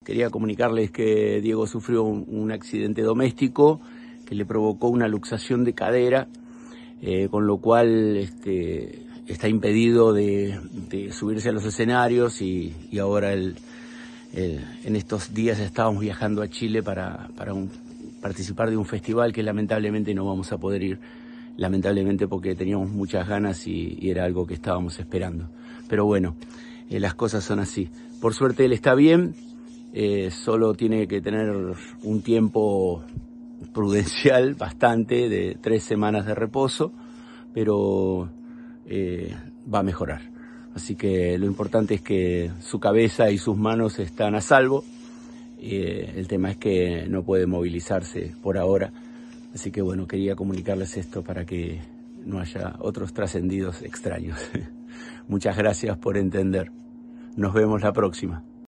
quería comunicarles que Diego sufrió un accidente doméstico que le provocó una luxación de cadera, con lo cual está impedido de subirse a los escenarios y ahora en estos días estábamos viajando a Chile para participar de un festival que lamentablemente no vamos a poder ir, lamentablemente porque teníamos muchas ganas y era algo que estábamos esperando. Pero bueno, las cosas son así. Por suerte él está bien, solo tiene que tener un tiempo prudencial bastante de 3 semanas de reposo, pero va a mejorar. Así que lo importante es que su cabeza y sus manos están a salvo. El tema es que no puede movilizarse por ahora. Así que bueno, quería comunicarles esto para que no haya otros trascendidos extraños. Muchas gracias por entender. Nos vemos la próxima.